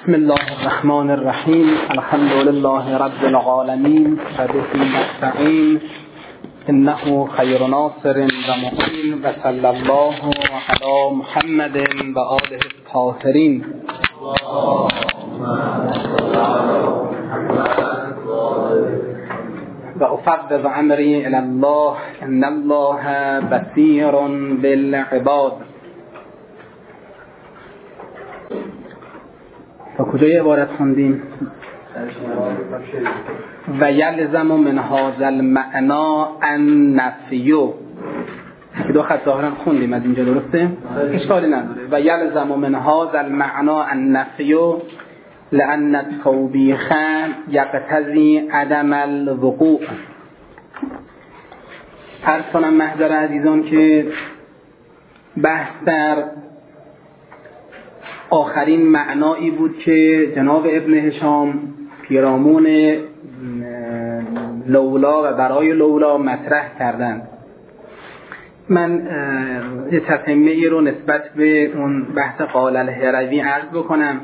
بسم الله الرحمن الرحیم. الحمد لله رب العالمین و به نستعین انه خیر ناصر و معین و صلی الله علی محمد و آله الطاهرین. و افوض امری الی الله ان الله بصیر بالعباد. تا کجای عبارت خوندیم؟ و یلزم من هذا المعنى النفی. دو خط ظاهرا خوندیم از اینجا، درسته؟ اشکالی نداره. و یلزم من هذا المعنى النفی لأن التوبیخ یقتضی عدم الوقوع. عرض کنم محضر عزیزان که بحث در آخرین معنایی بود که جناب ابن هشام پیرامون لولا و برای لولا مطرح کردند. من یه تتمه ای رو نسبت به اون بحث قال الهروی عرض بکنم،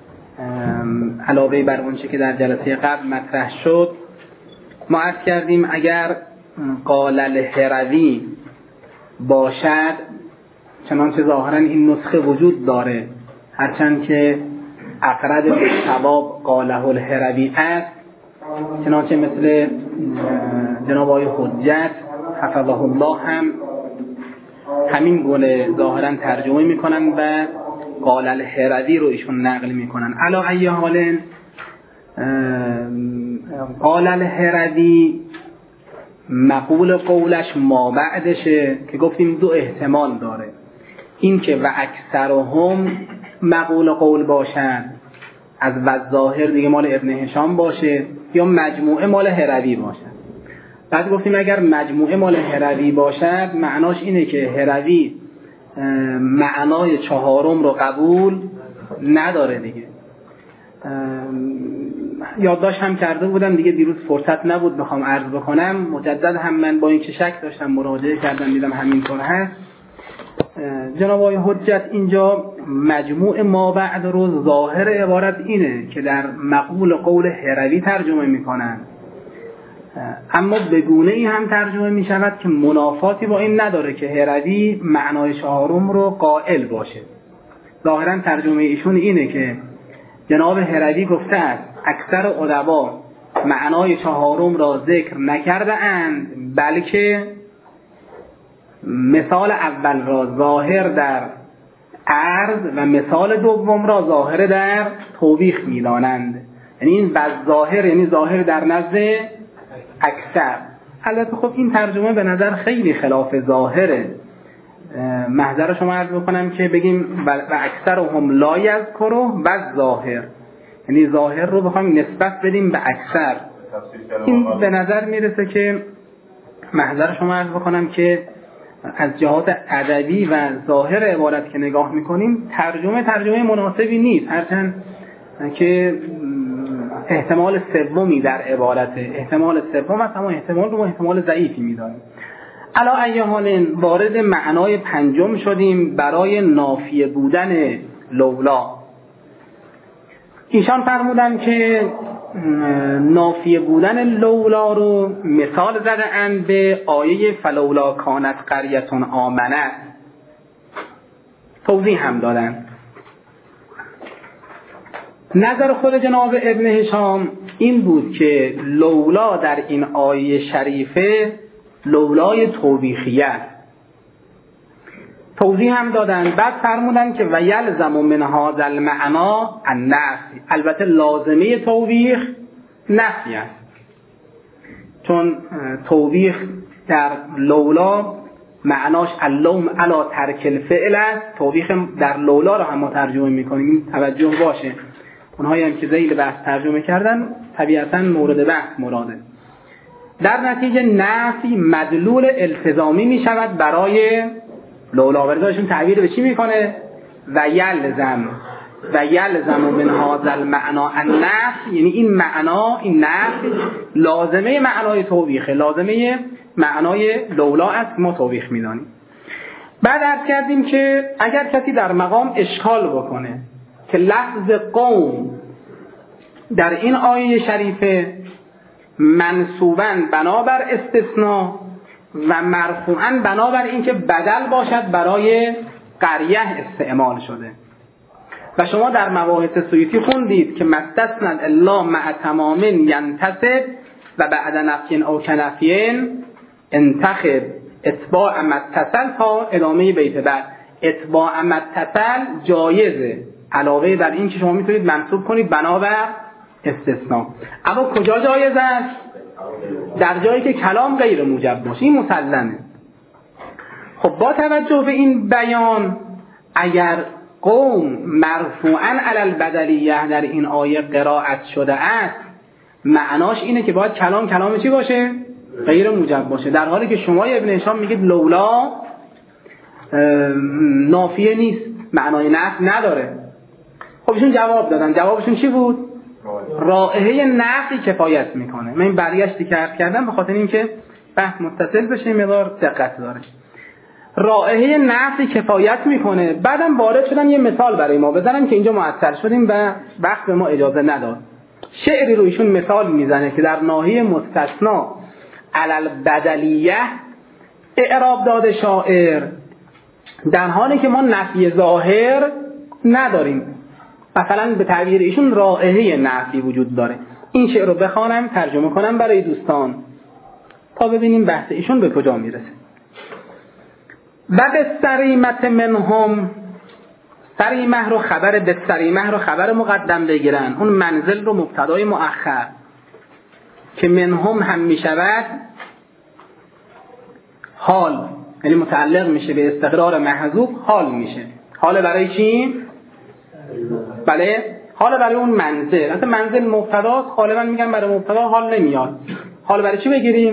علاوه بر اون چه که در جلسه قبل مطرح شد. ما عرض کردیم اگر قال الهروی باشد، چنانچه ظاهرا این نسخه وجود داره، هرچند که اقرب به صواب قاله الهروی است، چنانچه مثل جناب آقای حجت حفظه الله هم همین گونه ظاهرا ترجمه میکنن و قال الهروی رو ایشون نقل میکنن. علی ای حال قال الهروی مقول قولش ما بعدشه که گفتیم دو احتمال داره، این که و اکثرهم مقول قول باشد از ظاهر دیگه مال ابن هشام باشه، یا مجموعه مال هروی باشد. بعد گفتیم اگر مجموعه مال هروی باشد معناش اینه که هروی معنای چهارم رو قبول نداره دیگه. یادداشت هم کرده بودم دیگه، دیروز فرصت نبود بخوام عرض بکنم. مجدد هم من با این که شک داشتم مراجعه کردم، دیدم همینطور هست. جناب آقای حجت اینجا مجموع ما بعد رو ظاهر عبارت اینه که در مقول قول هروی ترجمه میکنن، اما به گونه ای هم ترجمه میشود که منافاتی با این نداره که هروی معنای چهارم رو قائل باشه. ظاهرا ترجمه ایشون اینه که جناب هروی گفته است اکثر ادبا معنای چهارم را ذکر نکرده اند، بلکه مثال اول را ظاهر در عرض و مثال دوم را ظاهر در توبیخ می‌دانند. یعنی این ظاهر یعنی ظاهر در نزد اکثر. البته خب این ترجمه به نظر خیلی خلاف ظاهره. محضر شما عرض بکنم که بگیم و اکثرهم لا یذکروا و ظاهر، یعنی ظاهر رو بخوایم نسبت بدیم به اکثر. این به نظر میرسه که محضر شما عرض بکنم که از جهات ادبی و ظاهر عبارت که نگاه میکنیم ترجمه مناسبی نیست، هرچند که احتمال سومی در عبارته، احتمال سوم است، اما احتمال رو احتمال ضعیفی میدانیم. علی ای حال وارد معنای پنجم شدیم برای نافیه بودن لولا. ایشان فرمودن که نافیه بودن لولا رو مثال زده اند به آیه فلولا کانت قریة آمنت. توضیح هم دادن. نظر خود جناب ابن هشام این بود که لولا در این آیه شریفه لولای توبیخیه است. توضیح هم دادن. بعد فرمودن که و یلزم من هذا المعنى النفی. البته لازمه توبیخ نفی است، چون توبیخ در لولا معناش اللوم علی ترک الفعل است. توبیخ در لولا رو هم ما ترجمه میکنیم، توجه باشه. اونهایی هم که ذیل بحث ترجمه کردن طبیعتا مورد بحث مراده. در نتیجه نفی مدلول التزامی میشود برای لولا. برداشتون تعبیر به چی میکنه؟ و یلزم من هذا المعنى النفی، یعنی این معنا، این نفی لازمه معنای توبیخه، لازمه معنای لولا است، ما توبیخ میدانیم. بعد عرض کردیم که اگر کسی در مقام اشکال بکنه که لفظ قوم در این آیه شریفه منصوباً بنابر استثناء و مرفوعاً بنابر اینکه بدل باشد برای قریه استعمال شده. و شما در مباحث سیوطی خوندید که مستثنى الا مع تمام ینتصب و بعد نفی او کنفی انتخب اتباع متصل تا ادامه بیت بعد. اتباع متصل جایزه علاوه بر این که شما میتونید منصوب کنید بنابر استثناء. اما کجا جایز است؟ در جایی که کلام غیر موجب باشه. این مسلمه. خب با توجه به این بیان اگر قوم مرفوعاً علی البدلیه در این آیه قرائت شده است معناش اینه که باید کلام چی باشه؟ غیر موجب باشه، در حالی که شما ابن هشام میگید لولا نافیه نیست، معنای نفی نداره. خب ایشون جواب دادن. جوابشون چی بود؟ رائحه نفی کفایت میکنه. من این برگشتی که عرض کردم به خاطر اینکه بحث متصل بشه مقدار دقت داره. رائحه نفی کفایت میکنه. بعدم وارد شدن یه مثال برای ما بزنم که اینجا معطل شدیم و وقت به ما اجازه نداد. شعری رو ایشون مثال میزنه که در ناحیه مستثنا علی البدلیه اعراب داده شاعر، در حالی که ما نفی ظاهر نداریم. مثلا به تعبیر ایشون رائحه نفی وجود داره. این شعر رو بخوانم ترجمه کنم برای دوستان تا ببینیم بحث ایشون به کجا میرسه. و به سریمت منهم، سریمه رو خبر، به سریمه رو خبر مقدم بگیرن، اون منزل رو مبتدای مؤخر که منهم هم میشود حال، یعنی متعلق میشه به استقرار محذوف، حال میشه. حال برای چی؟ بله، حال برای اون منزل. اصلا منزل مبتداست، غالبا میگن برای مبتدا حال نمیاد. حال برای چی بگیریم؟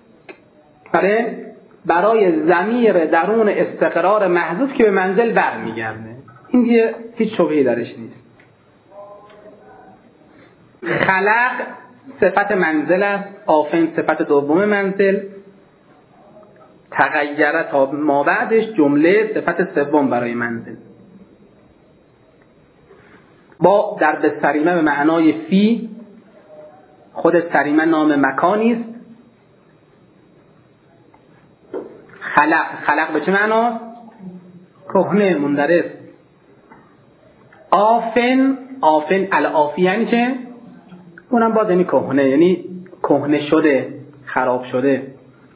برای ضمیر درون استقرار محذوف که به منزل برمیگرده. این دیگه هیچ شبهه‌ای درش نیست. خلق صفت منزل است، آفن صفت دوم منزل، تغییره تا ما بعدش جمله صفت سوم برای منزل. با در به سریمه به معنای فی، خود سریمه نام مکانی است. خلق به چه معنا؟ کهنه، مندرس. آفن الافی یعنی چه؟ اونم باز یعنی کهنه، یعنی کهنه شده، خراب شده.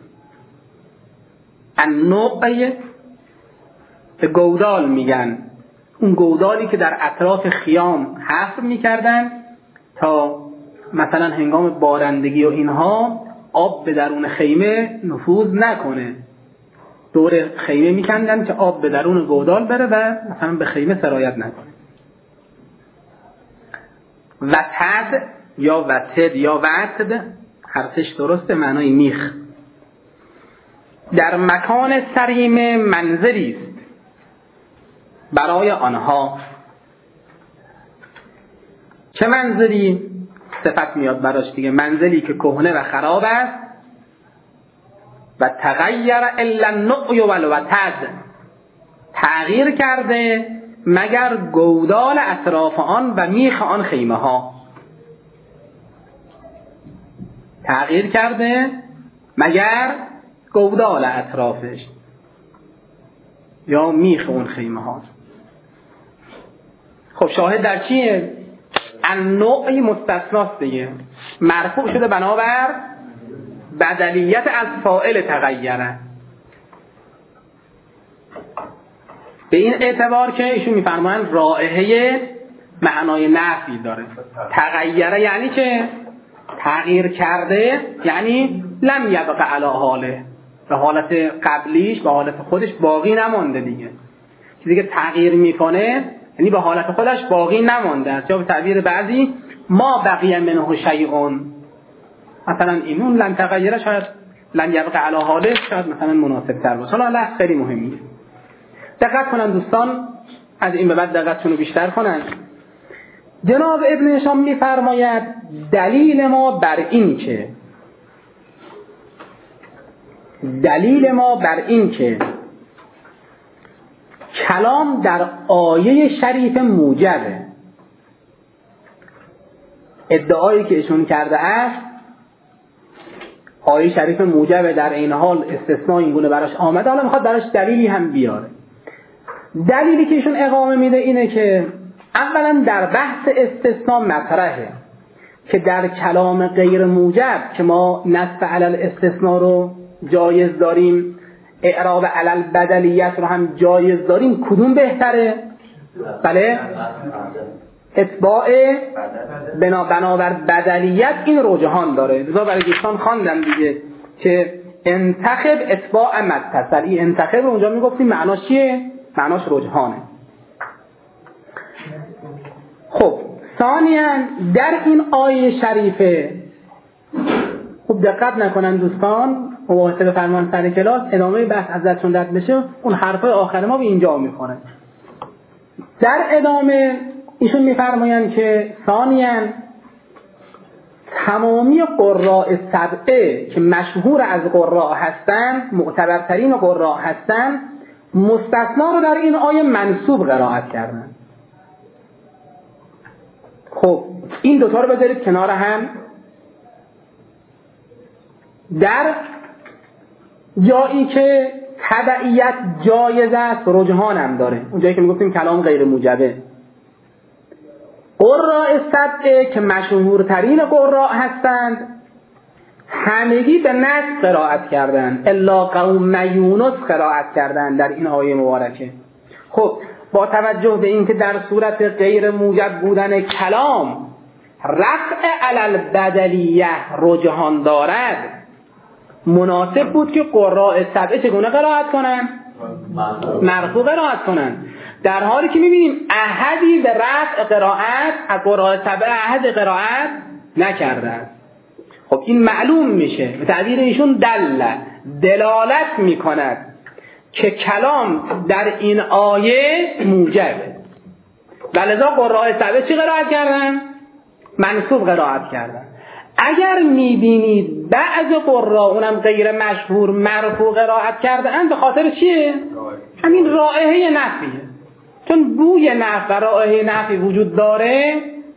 النوع به گودال میگن، اون گودالی که در اطراف خیام حفر میکردن تا مثلا هنگام بارندگی و اینها آب به درون خیمه نفوذ نکنه. دور خیمه میکندن که آب به درون گودال بره و مثلا به خیمه سرایت نکنه. وتد یا وتد یا وتد حرفش درسته، معنای میخ. در مکان سریمه منزلی است برای آنها. چه منزلی؟ صفت میاد براش دیگه، منزلی که کهنه و خراب است. و تغییر الا النقی والوتد، تغییر کرده مگر گودال اطراف آن و میخ آن خیمه ها. تغییر کرده مگر گودال اطرافش یا میخ اون خیمه ها. خب شاهد در چیه؟ النوعی مستثناست دیگه، مرفوع شده بنابر بدلیت از فاعل تغییره. به این اعتبار که ایشون میفرمایند رائحه معنای نفی داره. تغییره یعنی که تغییر کرده، یعنی لم یبق علی حاله، به حالت قبلیش به حالت خودش باقی نمانده دیگه. چیزی که تغییر میکنه یعنی به حالت خودش باقی نمانده است، یا به تعبیر بعضی ما بقیه منه شیئون. مثلا اینون لن تغییره شاید لن یبقى علی حاله شاید مثلا مناسب تر باشه. حالا لحظه خیلی مهمیه، دقت کنن دوستان، از این به بعد دقتشون رو بیشتر کنن. جناب ابن هشام میفرماید دلیل ما بر این که کلام در آیه شریف موجبه. ادعایی که ایشون کرده است آیه شریف موجب در این حال استثناء این گونه براش آمده، حالا میخواد براش دلیلی هم بیاره. دلیلی که ایشون اقامه میده اینه که اولا در بحث استثناء مطرحه که در کلام غیر موجب که ما نصب علل استثناء رو جایز داریم، اعراب علل بدلیت رو هم جایز داریم، کدوم بهتره؟ بله، اتباع بنابر بدلیت این رجحان داره. لذا برای دوستان خواندم دیگه که انتخب اتباع متصل. این انتخب رو اونجا میگفتیم معناش چیه؟ معناش رجحانه. خب ثانیاً در این آیه شریفه خوب دقت نکنن دوستان، مباحثه به فرمان سر کلاس ادامه بحث ازتون رد بشه، اون حرفای آخر ما به اینجا میخوره. در ادامه ایشون میفرمایند که ثانیاً تمامی قراء سبعه که مشهور از قراء هستند، معتبرترین قراء هستند، مستثنا رو در این آیه منصوب قرائت کردن. خب این دوتا رو بذارید کنار هم. در جایی که تبعیت جایز است رجحان هم داره، اون جایی که میگفتیم کلام غیر موجبه، قراء سبعه که مشهورترین قراء هستند همگی به نصب قرائت کردن، الا قوم یونس قرائت کردن در این آیه مبارکه. خب با توجه به اینکه در صورت غیر موجب بودن کلام رفع علل بدلیه رجحان دارد، مناسب بود که قراء سبعه چگونه قرائت کنن؟ مرفوع قرائت کنن، در حالی که میبینیم احدی به رفع قرائت از قراء سبعه احد قرائت نکردن. خب این معلوم میشه به تعبیر ایشون دلالت میکند که کلام در این آیه موجبه، ولذا قراء سبعه چی قرائت کردن؟ منصوب قرائت کردن. اگر میبینید بعض قراء اونم غیر مشهور مرفوع قرائت کردن، به خاطر چیه؟ همین رائحه نفیه، چون بوی نفی و رائحه نفی وجود داره.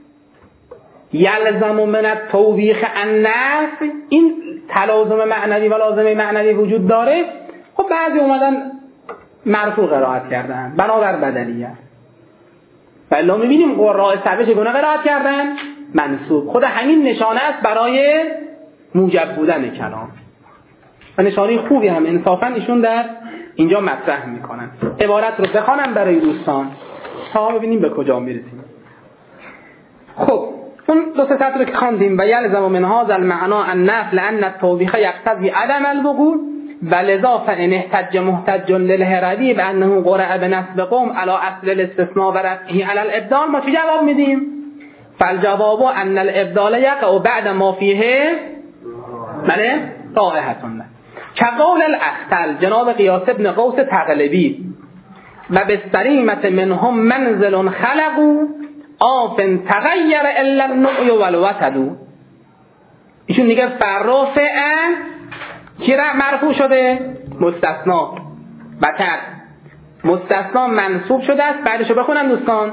یلزم من التوبیخ النفی، این تلازم معنوی و لازمه معنوی وجود داره. خب بعضی اومدن مرفوع قرائت کردن بنابر بدلیه، ولی میبینیم قراء سبعه چگونه قرائت کردن؟ منصوب. خود همین نشانه است برای موجب بودن کلام و نشانه خوبی هم انصافا ایشون در اینجا مطرح میکنن. عبارت رو بخوانم برای دوستان تا ببینیم به کجا میرسیم. خب اون دو سه سطر که خواندیم و یلزم من هذا المعنى النفی لان التوبیخ یقتضی عدم الوقوع ولذا فان احتج محتج للهروی بانه قرأ بنصب قوم على اصل الاستثناء و رفعه على الابدال. ما چه جواب میدیم؟ فالجواب ان الابدال یقع بعد ما فیه بله طائحتون كقول الاختل جناب قیاس ابن قوس تغلبی و بستریمت منهم منزل خلقوا آف تغیر الا النوع والوتد. ایشون میگه فرافعن کی مرفوع شده؟ مستثنا بتر مستثنا منصوب شده است. بعدشو بخونم دوستان.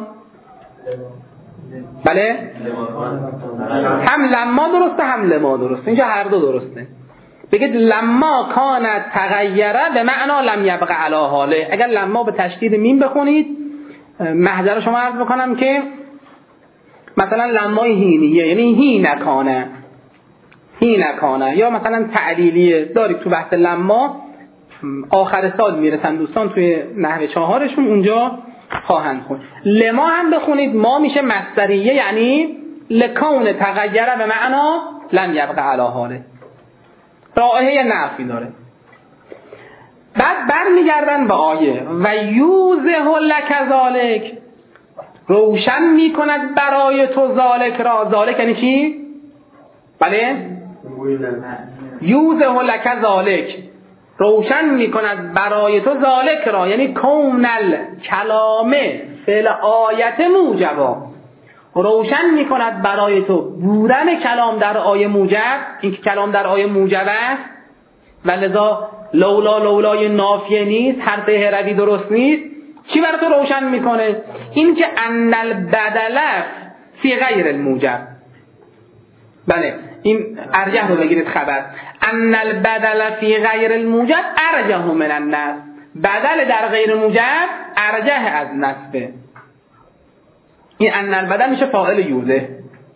بله هم لما درسته هم لما درسته، اینجا هر دو درسته. بگید لما کانت تغیره به معنا لم یبقى علی حاله. اگر لما به تشدید میم بخونید محضر شما عرض بکنم که مثلا لمای هینیه یعنی هی نکانه یا مثلا تعلیلیه دارید تو بحث لما آخر سال میرسن دوستان توی نحو 4 اونجا خواهند خون. لما هم بخونید ما میشه مصدریه یعنی لکون تغیره به معنا لم یبقى علی حاله، رائحه نفی داره. بعد برمیگردن به آیه و یوزه لک ذالک، روشن میکند برای تو ذالک را. ذالک یعنی چی؟ بله یوزه لک ذالک، روشن میکند برای تو ذالک را یعنی کون الکلامه فعل آیت موجبا، روشن میکند برای تو بودن کلام در آیه موجب. این که کلام در آیه موجب است و لذا لولای نافیه نیست، حرف هروی درست نیست. چی برای تو روشن میکنه؟ این که ان البدل فی غیر الموجب، بله این ارجح رو بگیرید خبر. ان البدل فی غیر الموجب ارجح من النصب. بدل در غیر موجب ارجح از نصب. این ان البدل میشه فاعل یوزه.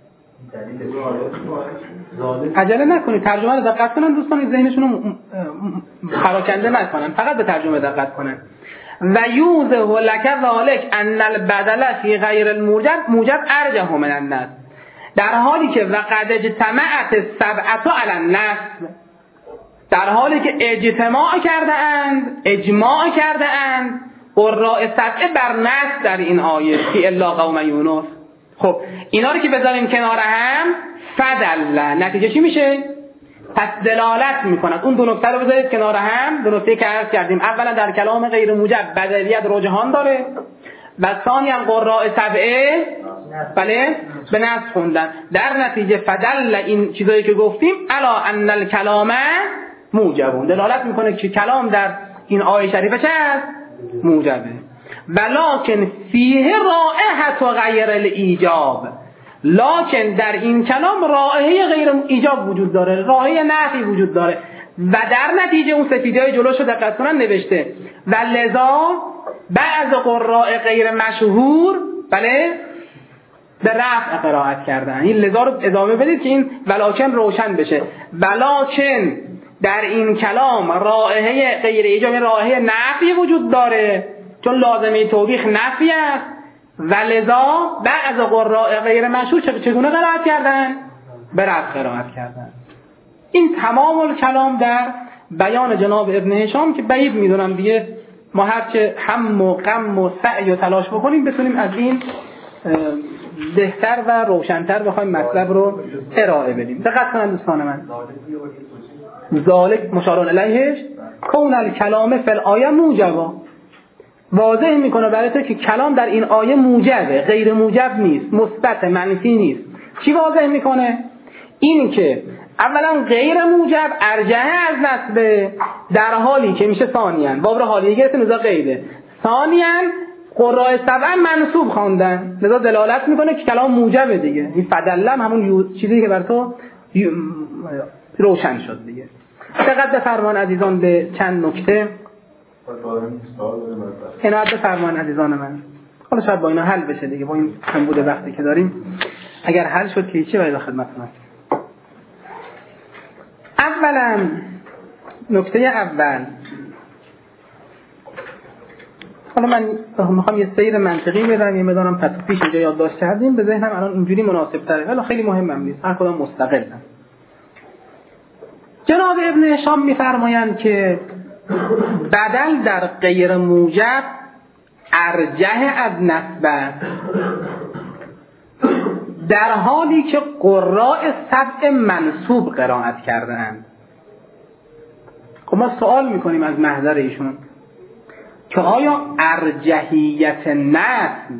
عجله نکنید، ترجمه رو دقت کنن دوستان، ذهنشون رو پراکنده نکنن، فقط به ترجمه دقت کنن. و یوزه لک ذالک ان البدل فی غیر الموجب موجب ارجح من النصب. در حالی که وقد اجتمعت السبعة علی النصب، در حالی که اجتماع کرده اند قراء سبعه بر نصب در این آیه فی الا قوم یونس. خب اینا رو که بذاریم کنار هم فدل، نتیجه چی میشه؟ پس دلالت میکند. اون دو نکته رو بذارید کنار هم، دو نکته که عرض کردیم. اولا در کلام غیر موجب بدلیت رجحان داره و ثانیا قراء سبعه بله به نصب خوندن. در نتیجه فدل این چیزایی که گفتیم الا ان الکلام موجبون، دلالت میکنه که کلام در این آیه شریفه چه است؟ موجبه. ولکن فیه رائحه غیر الایجاب، لکن در این کلام رائحه غیر ایجاب وجود داره، رائحه نفی وجود داره و در نتیجه اون سفیدهای جلوش رو دقت کنن نوشته و لذا بعض قراء غیر مشهور بله به رفع قرائت کردن. این لذا رو ادامه بدید که این ولکن روشن بشه. ولکن در این کلام رائحه غیر ایجاب، رائحه نفی وجود داره چون لازمه توبیخ نفی است و لذا بعض قراء غیر مشهور چگونه قرائت کردن؟ به رفع قرائت کردن. این تمام الکلام در بیان جناب ابن هشام که بعید میدونم دیگه ما هرچه هم و غم و سعی و تلاش بکنیم بتونیم از این بهتر و روشن‌تر بخوایم مطلب رو ارائه بدیم. دقت کنید دوستان من، ذالک مشار الیهش کون الکلام فی الآیه موجبا، واضح میکنه برای تو که کلام در این آیه موجبه، غیر موجب نیست، مثبت منفی نیست. چی واضح میکنه؟ این که اولا غیر موجب ارجحه از نسبه، در حالی که میشه ثانیاً باب رو حالیه گرفته نزا قیده، ثانیاً قراء سبع منصوب خواندن، لذا دلالت میکنه که کلام موجبه دیگه. این فدلم همون چیزی که بر تو روشن شد دیگه. دقت بفرمان عزیزان به چند نکته. عنایت بفرمان عزیزان من. حالا شاید با اینا حل بشه دیگه، با این کمبود وقتی که داریم اگر حل شد که چی باید خدمتتون هست. اولا نکته اول، حالا من میخوام یه سیر منطقی بدم، یه مدارم پس پیش اینجا یادداشت کردیم به ذهنم الان اینجوری مناسب تره، ولی خیلی مهمم نیست، هر کدام مستقلن. جناب ابن هشام میفرمایند که بدل در غیر موجب ارجح از نسبه، در حالی که قراء سبع منصوب قرائت کرده‌اند. خب ما سوال میکنیم از محضر ایشون که آیا ارجحیت نسل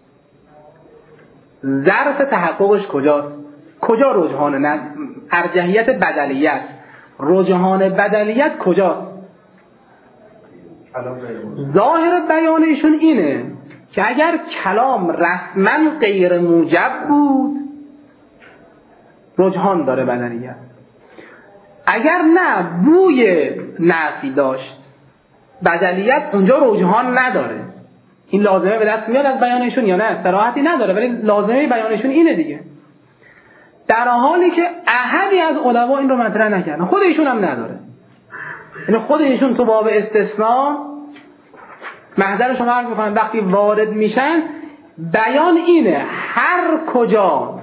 ظرف تحققش کجاست؟ کجا رجحان نسل؟ ارجحیت بدلیت، رجحان بدلیت کجاست؟ ظاهر بیان ایشون اینه که اگر کلام رسما غیر موجب بود رجحان داره بدلیت، اگر نه بوی نفی داشت بدلیت اونجا رجحان نداره. این لازمه به دست میاد از بیانشون یا نه؟ صراحتی نداره ولی لازمه بیانشون اینه دیگه، در حالی که احدی از علما این رو مطرح نکردن، خود ایشون هم نداره. یعنی خود ایشون تو باب استثناء محضر شما عرض میکنن وقتی وارد میشن بیان اینه هر کجا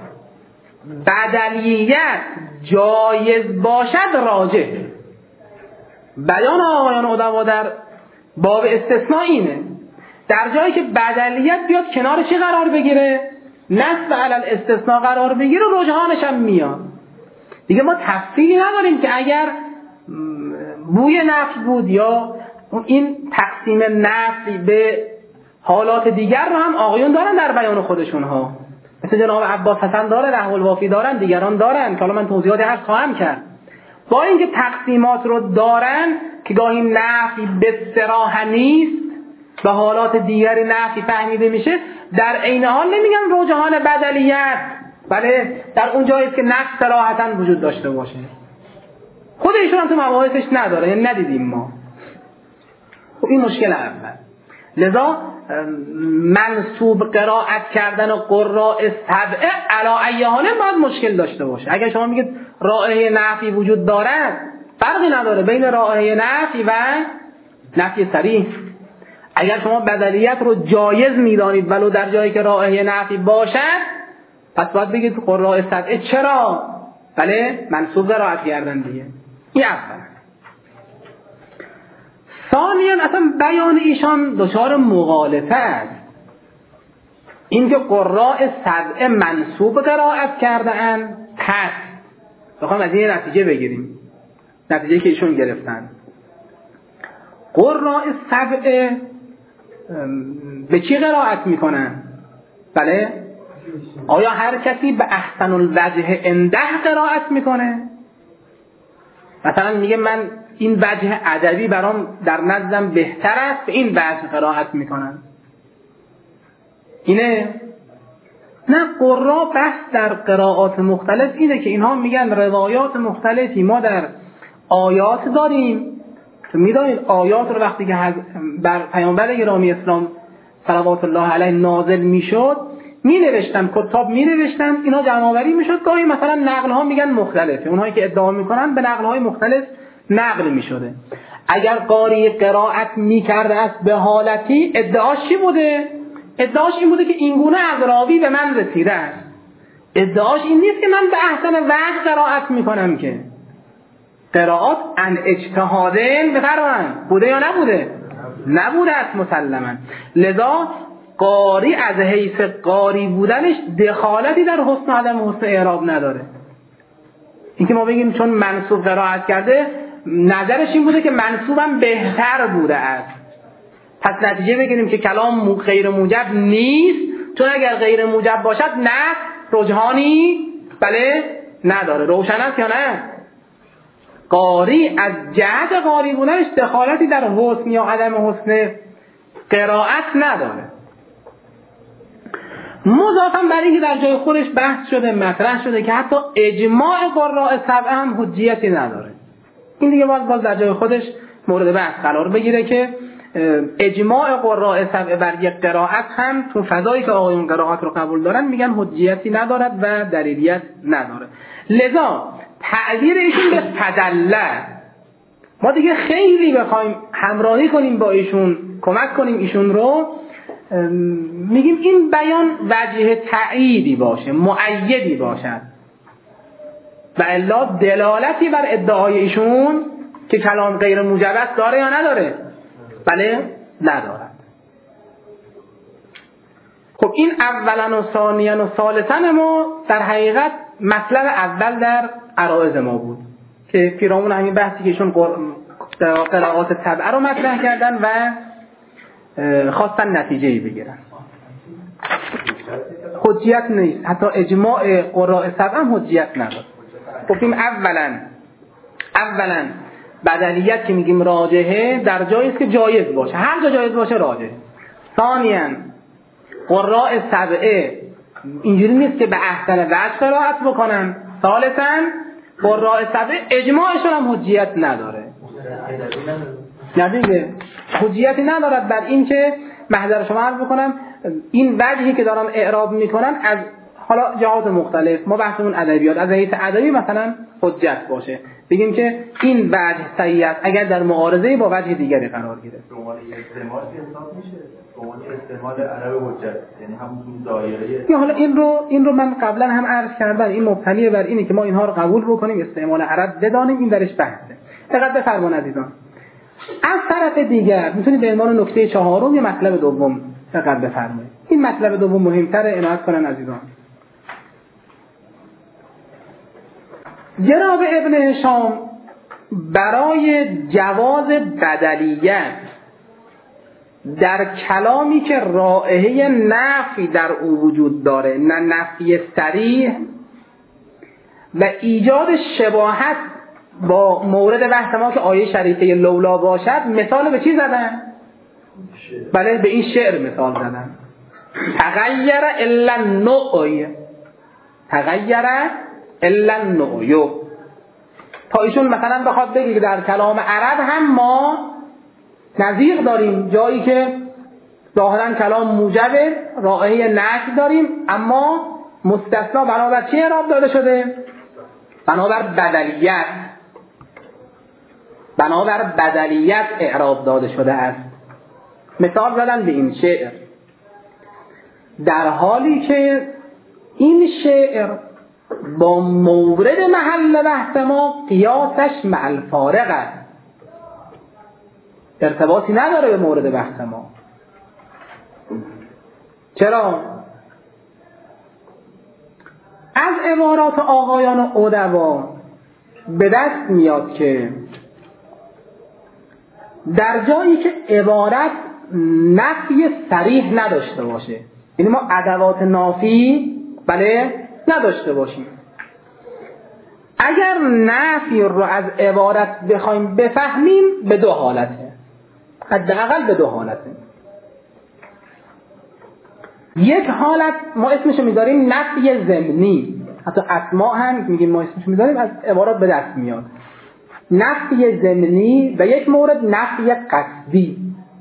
بدلیت جایز باشد راجح. بیان آقایان علما در باب استثناء اینه در جایی که بدلیت بیاد کنار چی قرار بگیره؟ نصب علی الاستثناء قرار بگیره، رجحانش هم میاد دیگه. ما تفصیلی نداریم که اگر بوی نفی بود یا این تقسیم نفی به حالات دیگر رو هم آقایون دارن در بیان خودشون ها، مثل جناب عباس حسن داره، نحو الوافی دارن، دیگران دارن که حالا من توضیحاتی هست خواهم کرد. با اینکه تقسیمات رو دارن که گاهی نفی به صراحت نیست به حالات دیگری نفی فهمیده میشه، در عین حال نمیگن رجحان بدلیت بله در اون جایی که نفس صراحتاً وجود داشته باشه. خود ایشون هم تو مباحثش نداره، یعنی ندیدیم ما. خب این مشکل اول. لذا منسوب قرائت کردن و قراء سبعه علی ای حال باید مشکل داشته باشه. اگر شما میگید رائحه نفی وجود دارد، فرقی نداره بین رائحه نفی و نفی صریح. اگر شما بدلیت رو جایز میدانید ولو در جایی که رائحه نفی باشد، پس باید بگید قراء سبعه چرا؟ بله منسوب قرائت کردن دیگه. این اول. ثانیاً اصلا بیان ایشان دچار مغالطه است. این که قراء سبعه منسوب قرائت کرده اند، پس بخوام از این نتیجه بگیریم، نتیجه که ایشون گرفتن، قراء سبعه به چی قرائت میکنن؟ بله آیا هر کسی به احسن الوجه عنده قرائت میکنه؟ مثلا میگه من این وجه ادبی برام در نظرم بهتر است، به این وجه قرائت میکنن. اینه؟ نه، قرا بحث در قرائات مختلف اینه که اینها میگن روایات مختلفی ما در آیات داریم. میدونید آیات رو وقتی که بر پیامبر گرامی اسلام صلوات الله علیه نازل میشد، می نوشتن کتاب، می نوشتن اینا جمع آوری میشد. گاهی مثلا نقل ها میگن مختلفه، اونهایی که ادعا میکنن به نقل های مختلف نقل میشده. اگر قاری قرائت میکرده است به حالتی، ادعاش چی بوده؟ ادعاش این بوده که اینگونه از راوی به من رسیده است. ادعاش این نیست که من به احسن وجه قرائت میکنم. که قرائات ان اجتهادن بفرمایید بوده یا نبوده؟ نبوده است مسلما. لذا قاری از حیث قاری بودنش دخالتی در حسن عدم حسن اعراب نداره. اینکه ما بگیم چون منسوب قرائت کرده، نظرش این بوده که منسوبم بهتر بوده است، پس نتیجه بگیریم که کلام غیر موجب نیست، چون اگر غیر موجب باشد نه رجحانی بله نداره. روشن است یا نه؟ قاری از جهت قاری بودنش دخالتی در حسن یا عدم حسن قرائت نداره. مضافاً بر اینکه در جای خودش بحث شده، مطرح شده که حتی اجماع قراء سبعه هم حجیتی نداره. این دیگه باز در جای خودش مورد بحث قرار بگیره که اجماع قراء سبعه بر یک قرائت هم تو فضایی که آقایون قرائت رو قبول دارن میگن حجیتی ندارد و دلیلیت نداره. لذا تعبیر ایشون به تدلل، ما دیگه خیلی بخوایم همراهی کنیم با ایشون، کمک کنیم ایشون رو، میگیم این بیان وجه تأییدی باشه، مؤیدی باشد، و الا دلالتی بر ادعای ایشون که کلام غیر موجب است داره یا نداره؟ بله ندارد. خب این اولا و ثانیا و ثالثا ما در حقیقت مطلب اول در عرائض ما بود که پیرامون همین بحثی که ایشون قرائات تبعه رو مطرح کردن و خواستن نتیجه‌ای بگیرن. حجیت نیست، حتی اجماع قراء سبعه هم حجیت نداره. گفتیم اولا بدلیت که میگیم راجحه در جایی است که جایز باشه، هر جا جایز باشه راجحه. ثانیاً قراء سبعه اینجوری نیست که به احسن وجه قرائت بکنن. ثالثاً قراء سبعه اجماعشون هم حجیت نداره. نه دیگه حجیتی ندارد بر این که محضر شما عرض بکنم این وجهی که دارن اعراب میکنن از حالا جهات مختلف، ما بحثمون ادبیات، از حیث ادبی مثلا حجت باشه، بگیم که این وجه صحیح است اگر در معارضه با وجه دیگری قرار گیره. شمال استعمال حساب میشه، شمال استعمال عرب حجت، یعنی همون دایره. یا حالا این رو من قبلا هم عرض کردم، این مبتنی بر اینه که ما اینها رو قبول بکنیم، استعمال عرب بدانیم، این درش بحثه. دقت بفرمایید عزیزان. از طرف دیگر میتونید به عنوان نکته چهارم یه مطلب دوم دقت بفرمایید. این مطلب دوم مهمتره، عنایت کنن عزیزان. جناب ابن هشام برای جواز بدلیت در کلامی که رائحه نفی در او وجود داره، نه نفی صریح، و ایجاد شباهت با مورد بحث ما که آیه شریفه لولا باشد، مثال به چی زدن؟ بله به این شعر مثال زدن. تغییر الا النوع، تغیر الا النوع. تا ایشون مثلا بخواد بگه که در کلام عرب هم ما نظیر داریم، جایی که ظاهرا کلام موجبه، رائحه نفی داریم، اما مستثنا بنابر چی اعراب داده شده؟ بنابر بدلیت. بنابر بدلیت اعراب داده شده است. مثال زدن به این شعر، در حالی که این شعر با مورد محل بحث ما قیاسش مع الفارق است، ارتباطی نداره به مورد بحث ما. چرا؟ از عبارات آقایان ادبا به دست میاد که در جایی که عبارت نفی صریح نداشته باشه، یعنی ما ادوات نافی نداشته باشیم، اگر نفی رو از عبارت بخوایم بفهمیم به دو حالته، حداقل به دو حالته. یک حالت ما اسمشو میذاریم نفی ضمنی، حتی اسماء هم میگیم ما اسمشو میذاریم، از عبارات به دست میاد. نفی ضمنی و یک مورد نفی قصدی.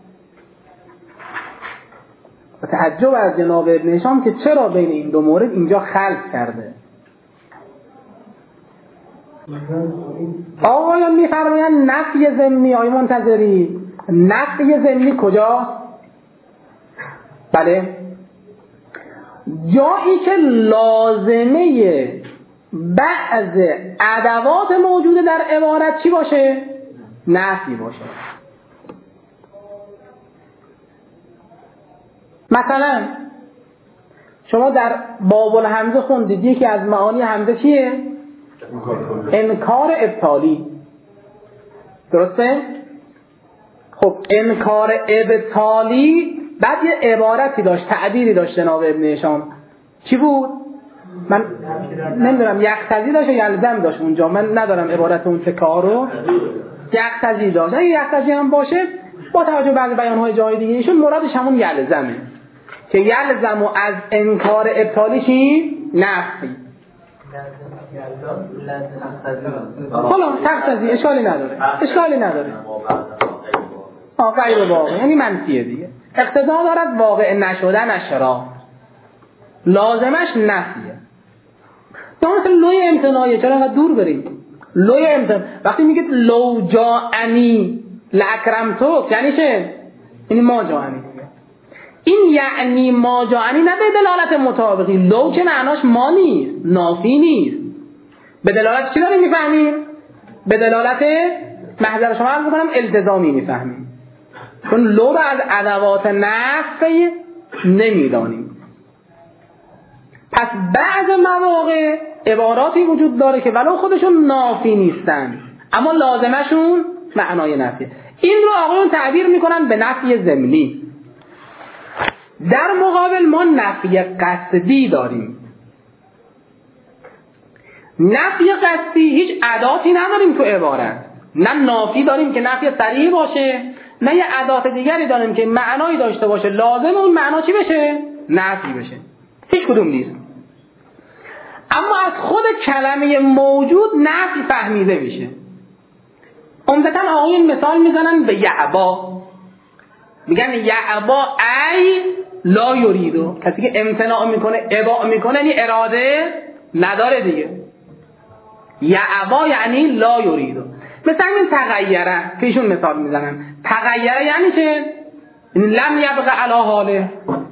و تعجب از جناب ابن هشام که چرا بین این دو مورد اینجا خلط کرده. آقایان میفرمایند نفی ضمنی، آقای منتظری، نفی ضمنی کجاست؟ بله، جایی که لازمه بعض ادوات موجوده در عبارت چی باشه؟ نفی باشه. مثلا شما در باب الحمزه خوندید، یکی از معانی حمزه چیه؟ انکار ابطالی. درسته؟ خب انکار ابطالی بعد یه عبارتی داشت، تعبیری داشت جناب ابن هشام. چی بود؟ من نمیدونم، یقتضی داشت یا یلزم داشت اونجا، من ندارم عبارت اون تکه ها رو. یقتضی داشت. اگه یقتضی هم باشه با توجه به بعضی بیان‌های جای دیگه ایشون مرادش همون یلزمه، که یلزم از انکار ابطالی چی؟ نفی. حالا تقتضی اشکالی نداره. غیر واقع یعنی منفیه دیگه، اقتضا دارد واقع نشدنش را، لازمش نفیه. مثلا لوی امتناعیه، چرا انقدر دور بریم؟ لوی امتناع وقتی میگید لو جاءنی لاکرمتو یعنی چه؟ یعنی ما جاءنی. این یعنی ما جاءنی نه به دلالت مطابقی، لو که معناش ما نیست، نافی نیست. به دلالت چی داریم میفهمیم؟ به دلالت محضر شما عرض میکنم التزامی میفهمیم، چون لو رو از ادوات نفی نمیدانیم. پس بعض مواقع عباراتی وجود داره که ولو خودشون نافی نیستن اما لازمشون معنای نفی. این رو آقایون تعبیر میکنن به نفی ضمنی. در مقابل ما نفی قصدی داریم. نفی قصدی هیچ اداتی نداریم تو عبارت، نه نافی داریم که نفی صریح باشه، نه یه ادات دیگری داریم که معنایی داشته باشه لازم اون معنا چی بشه؟ نفی بشه. هیچ کدوم نیست. اما از خود کلمه موجود نفی فهمیده میشه. عمدتاً آقایون مثال میزنن به یعبا، میگن یعبا ای لا یریدو، کسی که امتناع میکنه، اباء میکنه یعنی اراده نداره دیگه. یعبا یعنی لا یریدو. مثلا این تغییره که ایشون مثال میزنن، تغییره یعنی چه؟ یعنی لم یبقى علی حاله.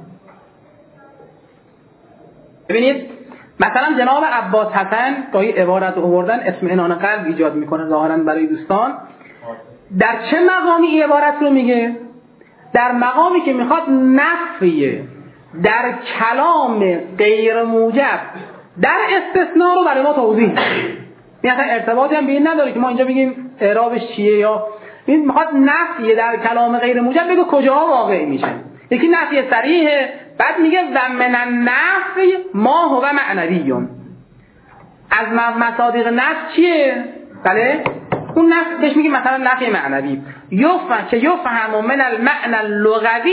ببینید مثلا جناب عباس حسن گاهی عبارت آوردن اطمینان قلب ایجاد میکنه ظاهرا برای دوستان. در چه مقامی این عبارت رو میگه؟ در مقامی که میخواد نفی در کلام غیر موجب در استثناء رو برای ما توضیح بده. این اصلا ارتباطی هم به این نداره که ما اینجا بگیم اعرابش چیه، یا این میخواد نفی در کلام غیر موجب بگه کجاها واقعی میشه. یکی نفی صریحه، بعد میگه و من النفی ما هو معنویون. از مصادیق نفی چیه؟ بله اون نفی بهش میگه مثلا نفی معنوی، یفهم من المعنى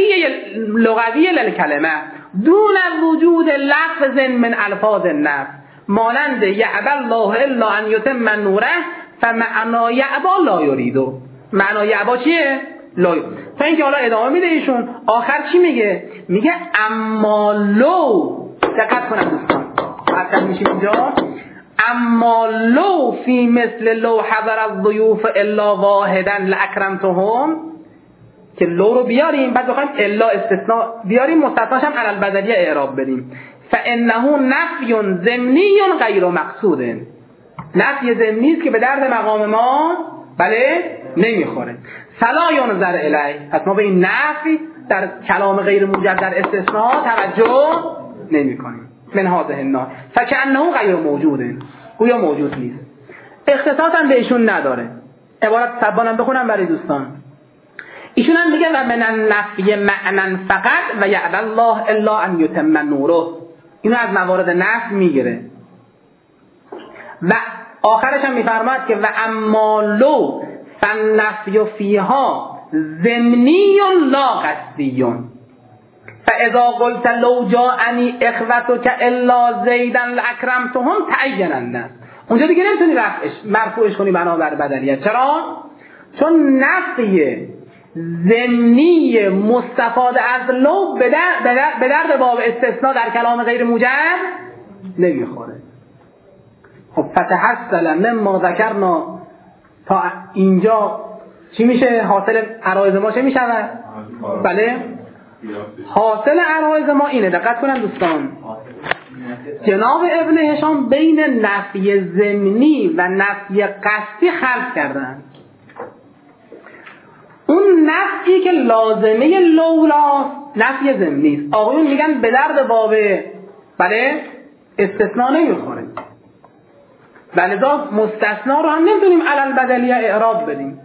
اللغوی للکلمه دون وجود لفظ من الفاظ النفی. مانند یعبا الله الا ان یتم نوره فمعنا یعبا لا یریدو. معنا یعبا چیه؟ لا یرید. تا اینکه حالا ادامه میده ایشون آخر چی میگه؟ میگه اما لو، دقت کنید دوستان حتی میشه اینجا، اما لو فی مثل لو حضر الضیوف الا واحدا لاکرمتهم، که لو رو بیاریم بعد بخوایم الا استثناء بیاریم مستثناش هم علی البدلیه اعراب بدیم. فانه نفی ضمنی غیر مقصود، نفی ضمنی است که به درد مقام ما بله نمیخوره. فلا ینظر الیه، پس ما به این نفی در کلام غیر موجد در استثناء توجه نمی‌کنیم. من هذه النار فکأنه غیر موجود، گویا موجود نیست. اختصاص هم بهشون نداره. عبارت سبانم بخونم برای دوستان. ایشون هم میگه و من النفی معنا فقط و یعبا الله الا ان یتم نوره، اینو از موارد نفی میگیره. و آخرش هم میفرماید که و اما لو فالنفی فیها ضمنی لا قصدی، فاذا قلت لو جاءنی اخوتک الا زیدا لاکرمتهم تعین الناس، اونجا دیگه نمیتونی مرفوعش کنی بنابر بدلیه. چرا؟ چون نفی ضمنی مستفاده از لو به درد باب استثناء در کلام غیر موجد نمیخوره. خب فتحصل مما ذکرنا تا اینجا چی میشه؟ حاصل عرایض ما چه میشود؟ بله حاصل عرایض ما اینه، دقت کنن دوستان، جناب ابن هشام بین نفی ضمنی و نفی قصدی خلط کردن. اون نفی که لازمه لولاست نفی ضمنی است، آقایون میگن به درد باب بله استثناء نمیخوره، ولذا مستثنا رو هم نمیتونیم علل بدلیه اعراب بدیم،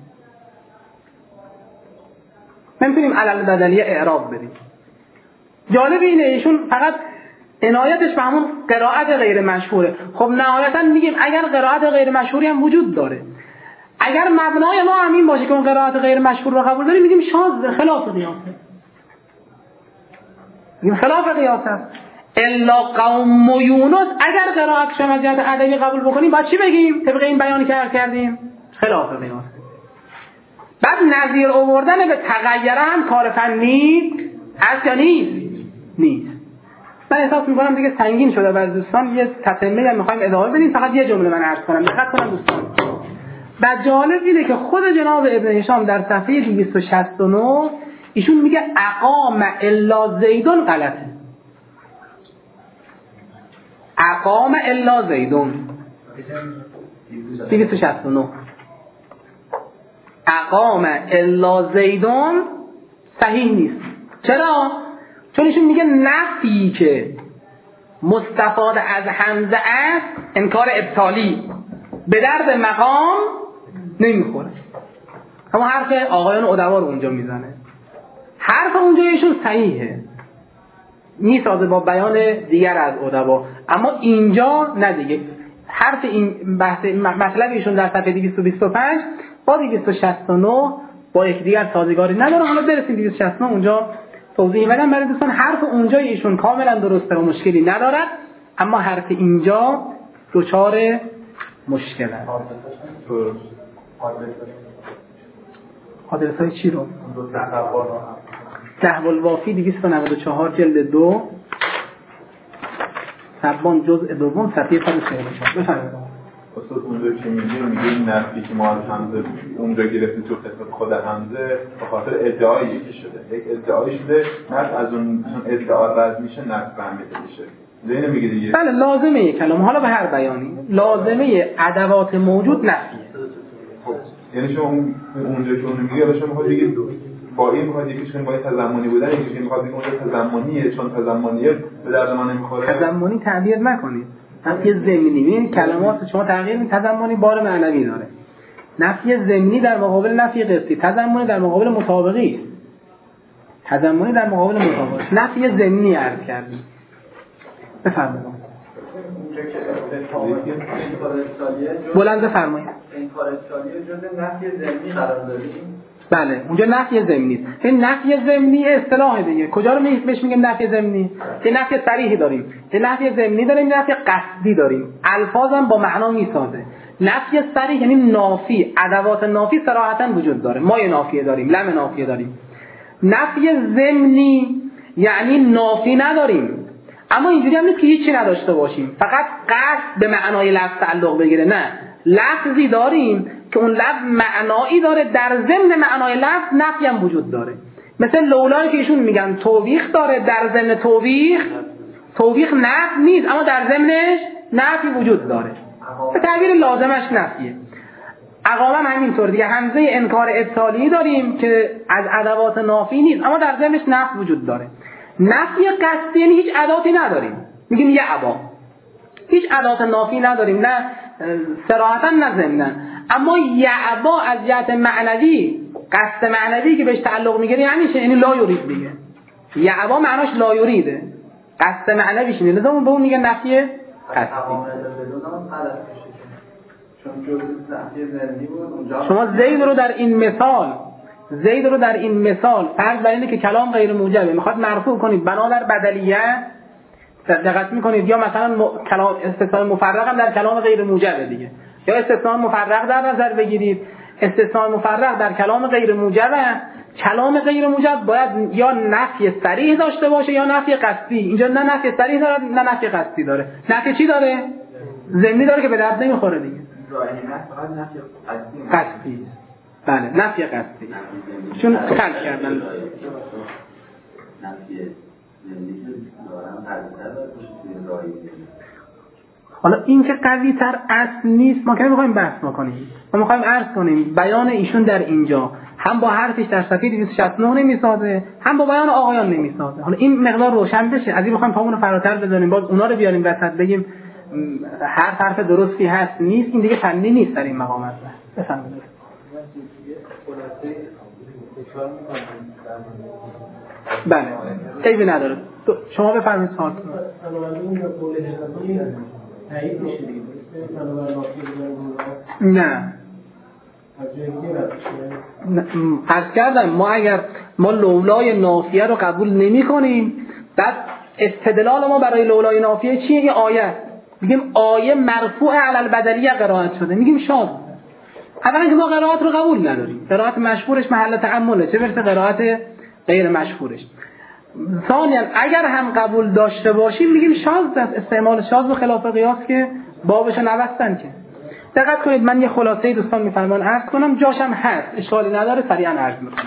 نمیتونیم علل بدلیه اعراب بدیم. جالب اینه ایشون فقط عنایتش به همون قرائت غیر مشهوره. خب نهایتا میگیم اگر قرائت غیر مشهوری هم وجود داره، اگر مبنای ما همین باشه که اون قرائت غیر مشهور رو قبول داریم، میگیم شاذ خلاف قیاسه، میگیم خلاف قیاسه. الا قوم یونس اگر قرائت شما از جهت ادبی قبول بکنیم باید چی بگیم؟ طبق این بیانی که کردیم خلاف قیاسه. بعد نظیر آوردن به تغیره هم کار فنی هست یا نیست. من احساس میکنم دیگه سنگین شده برای دوستان، یه تتمه هم میخوایم ادامه بدیم، فقط یه جمله من عرض کنم دقت کنم دوستان. و جالب اینه که خود جناب ابن هشام در صفحه 269 ایشون میگه اقام الا زیدون غلطه. اقام الا زیدون 269 اقام الا زیدون صحیح نیست. چرا؟ چون ایشون میگه نفی که مستفاد از حمزه است انکار ابطالی به درد مقام نمیخوره. اما حرف آقایان ادبا رو اونجا میزنه، حرف اونجا ایشون صحیحه، میسازه با بیان دیگر از ادبا، اما اینجا نه دیگه. حرف این بحث مطلب ایشون در صفحه 225 با 269 با یکدیگر سازگاری نداره. حالا برسیم 269 اونجا توضیح بدم برای دوستان. حرف اونجا ایشون کاملا درسته و مشکلی ندارد، اما حرف اینجا دچار مشکل است. آدرسای چی رو؟ نحو الوافی 294 جلد 2 سبان جزء دوم صفحه 144. بفرمایید. استاد اونجا که میگه نفی که ما از حمزه اونجا گرفتیم تو قسمت خود حمزه به خاطر ادعایی که شده، یک ادعایی شده نفی از اون ادعا رد میشه، نفی فهمیده میشه. اینو میگه دیگه. بله لازمه کلام، حالا به هر بیانی لازمه ادوات موجود نفیه. خب یعنی شما اونجا که اون میگه شما میخواد بگید با این میخواد یکیش کنید با تضمنی بودن، یکیش میخواد بگید اونجا تضمنیه چون تضمنیه به درد من نمیخوره. تضمنی تعبیر نکنید، نفی ضمنی. این کلمات شما تغییر می تضمنی بار معنوی داره. نفی ضمنی در مقابل نفی قصدی، تضمنی در مقابل مطابقی، تضمنی در مقابل مطابقی، نفی ضمنی عرض کردیم. بفرمایید. اونجا که بلند بفرمایید. انکار اصطلاحی جزء نفی ضمنی قرار دادیم. بله اونجا نفی ضمنی است. این نفی ضمنی اصطلاح دیگه. کجا رو بهش میگیم نفی ضمنی؟ یه نفی صریحی داریم، یه نفی ضمنی داریم، یه نفی قصدی داریم. الفاظم با معنا میسازه. نفی صریح یعنی نافی، ادوات نافی صراحتاً وجود داره. ما یه نافیه داریم، لم نافیه داریم. نفی ضمنی یعنی نافی نداریم، اما اینجوری هم نیست که هیچی نداشته باشیم، فقط قصد به معنای لفظ تعلق بگیره. نه، لفظی داریم که اون لفظ معنایی داره، در ضمن معنای لفظ نفی هم وجود داره. مثل لولایی که ایشون میگن توبیخ داره، در ضمن توبیخ نفی نیست، اما در ضمنش نفی وجود داره. به تعبیر لازمش نفیه. اقامه هم همینطور دیگه. همزه انکار ابطالی داریم که از ادوات نافی نیست، اما در ضمنش نفی وجود داره. نفی قصدی یعنی هیچ اداتی نداریم، میگیم یعبا، هیچ ادات نافی نداریم، نه صراحتا نه ضمنا. اما یعبا از جهت معنوی، قصد معنوی که بهش تعلق میگیره یعنی چه؟ یعنی لا یرید دیگه. یعبا معناش لا یریده، قصد معنویش اینه، لذا به اون میگه نفی قصدی. شما زید رو در این مثال فرض بر اینه که کلام غیر موجبه، میخواد مرفوع کنید بنابر بدلیه، دقت میکنید، یا مثلا کلام استثناء مفرق هم در کلام غیر موجبه دیگه، یا استثناء مفرق در نظر بگیرید. استثناء مفرق در کلام غیر موجبه، کلام غیر موجب باید یا نفی صریح داشته باشه یا نفی قصدی. اینجا نه نفی صریح داره نه نفی قصدی داره. نفی چی داره؟ ضمنی داره که به درد نمیخوره دیگه. قصدی. بله نفی قصدی، چون خلق کردن. نفی حالا این که قوی تر اصل نیست، ما که میخوایم بحث بکنیم، ما میخوایم عرض کنیم بیان ایشون در اینجا هم با حرفش در صفحه 269 نمیسازه، هم با بیان آقایان نمیسازه. حالا این مقدار روشن بشه، از این میخوایم پامون رو فراتر بزنیم، باز اونا رو بیاریم وسط بگیم هر حرف درستی هست نیست، این دیگه فنی نیست در این مقام. بفرمایید. بله عیبی نداره، شما بفرمایید سوالتون. نه عرض کردم ما لولای نافیه رو قبول نمی کنیم، بعد استدلال ما برای لولای نافیه چیه؟ این آیه میگیم آیه مرفوع علی البدلیه قرائت شده، میگیم شاذ. اولا که ما قرائت رو قبول نداریم، قرائت مشهورش محل تأمله، چه برسه قرائت غیر مشهورش. ثانیا اگر هم قبول داشته باشیم میگیم شاذ است، استعمال شاذ و خلاف قیاس که بابش نبستن که. دقت کنید، من یه خلاصه دوستان میفرمان عرض کنم، جاشم هست اشکالی نداره، سریعا عرض میکنم.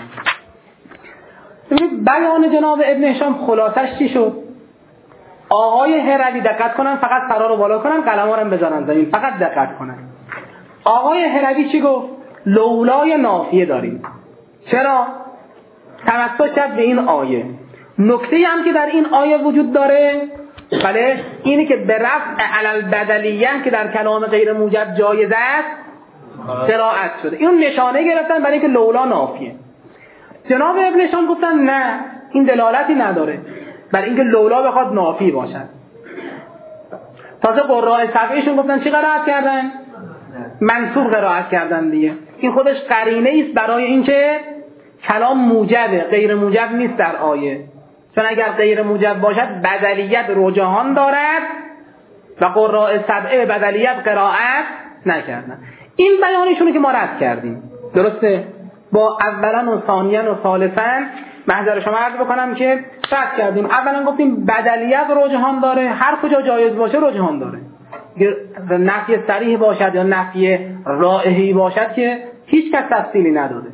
ببینید بیان جناب ابن هشام خلاصش چی شد؟ آقای هروی دقت کنن، فقط فرا رو بالا کنن، قلم‌ها رو بزنن زمین، فقط دقت کنن. آقای هروی چی گفت؟ لولای نافیه داریم. چرا؟ تمسک کرد به این آیه. نکته‌ای هم که در این آیه وجود داره، بله، اینی که به رفع علی البدلیه که در کلام غیر موجب جایز است قرائت شده. اینو نشانه گرفتن برای اینکه لولا نافیه. جناب ابن هشام گفتن نه، این دلالتی نداره برای اینکه لولا بخواد نافی باشد. تازه قراء سبعیشون گفتن چی قرائت کردن؟ منصوب قرائت کردن دیگه. این خودش قرینه است برای اینکه کلام موجبه، غیر موجب نیست در آیه. چون اگر غیر موجب باشد بدلیت رجحان دارد و قراء سبعه بدلیت قرائت نکردن. این بیانشونه که ما رد کردیم، درسته؟ با اولا و ثانیا و ثالثا محضر شما عرض بکنم که رد کردیم. اولا گفتیم بدلیت رجحان داره، هر کجا جایز باشه رجحان داره، نفی صریح باشد یا نفی رائحی باشد که هیچ کس تفصیلی نداده.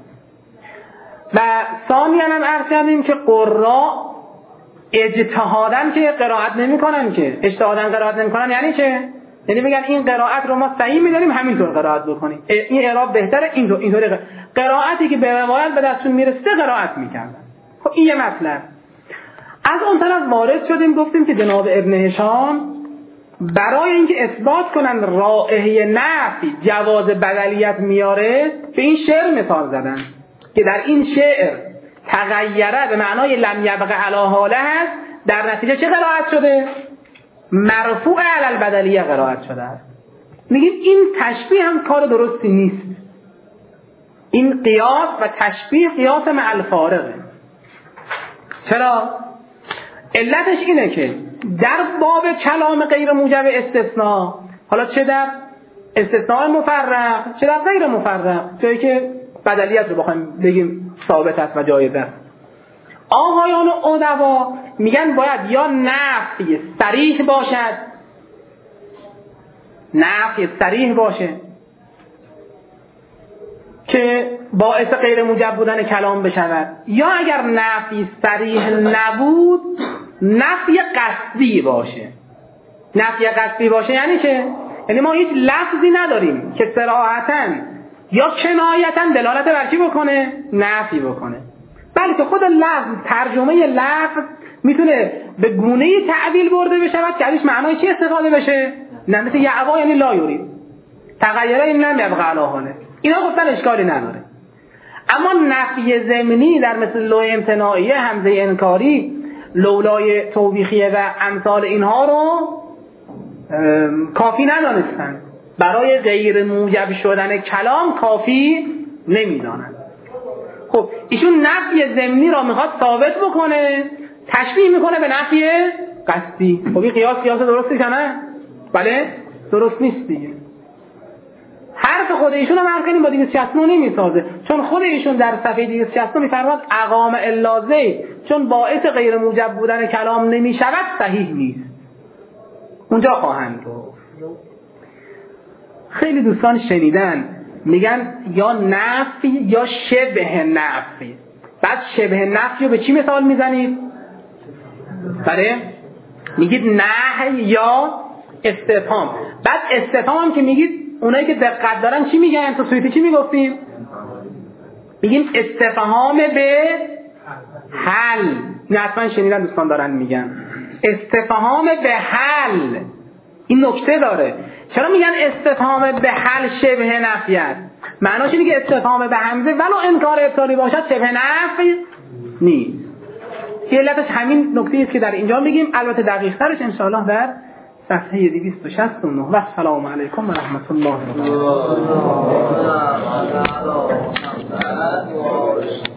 و ثانیا هم عرض کردیم که قراء اجتهادن که قرائت نمی کنن، که اجتهادن قرائت نمی کنن یعنی چه؟ یعنی میگن این قرائت رو ما صحیح میدونیم همینطور قرائت بکنیم، این اعراب بهتره، اینطوری قرائتی که به روایت به دستون میرسه قرائت میکردن. خب این یه مطلب. از اون طرف وارد شدیم گفتیم که جناب ابن هشام برای اینکه اثبات کنن رائحه نفی جواز بدلیت میاره، به این شعر مثال زدن که در این شعر تغیره به معنای لم یبق علی حاله هست، در نتیجه چه قرائت شده؟ مرفوع علی البدلیه قرائت شده است. میگیم این تشبیه هم کار درستی نیست. این قیاس و تشبیه قیاس مع الفارقه. چرا؟ علتش اینه که در باب کلام غیر موجب استثناء، حالا چه در استثناء مفرق چه در غیر مفرق، جایی که بدلیت رو بخوایم بگیم ثابت است و جایز است، آقایان ادبا میگن باید یا نفی صریح باشد، نفی صریح باشه که باعث غیر موجب بودن کلام بشود، یا اگر نفی صریح نبود نفی قصدی باشه. نفی قصدی باشه یعنی چه؟ یعنی ما هیچ لفظی نداریم که صراحتاً یا کنایتاً دلالت بر چی بکنه؟ نفی بکنه، بلکه خود لفظ، ترجمه لفظ میتونه به گونه‌ای تعبیل برده بشه که ازش معنای چی استفاده بشه؟ نه، مثل یعوا یعنی لا یورید، تغیره این لم یبقى علی حاله، اینا گفتن اشکالی نداره. اما نفی ضمنی در مثل لو امتناعیه، همزه انکاری، لولای توبیخیه و امثال اینها رو کافی ندانستن، برای غیر موجب شدن کلام کافی نمیدانند. خب ایشون نفی ضمنی را میخواد ثابت بکنه، تشبیه میکنه به نفی قصدی. خب این قیاس درستی که نه؟ بله درست نیست دیگه. حرف خود ایشون هم عرض کنیم با 269 نمیسازه، چون خود ایشون در صفحه 269 میفرماد اقام الا زید چون باعث غیر موجب بودن کلام نمیشود صحیح نیست. اونجا خواهند گفت. خیلی دوستان شنیدن میگن یا نفی یا شبه نفی. بعد شبه نفی رو به چی مثال میزنید؟ بله میگید نهی یا استفهام. بعد استفهام هم که میگید اونایی که دقت دارن چی میگن؟ تو سویتی چی میگفتیم؟ میگیم استفهام به حل. این حتما شنیدن دوستان دارن میگن استفهام به حل. این نکته داره. چرا میگن استفهام به حل شبه نفی است؟ معناش اینه که استفهام به همزه ولو انکار ابطالی باشد شبه نفی نیست. علتش همین نکته است که در اینجا میگیم. البته دقیق ترش ان شاء الله در صفحه 269. و السلام علیکم و رحمت الله و برکاته.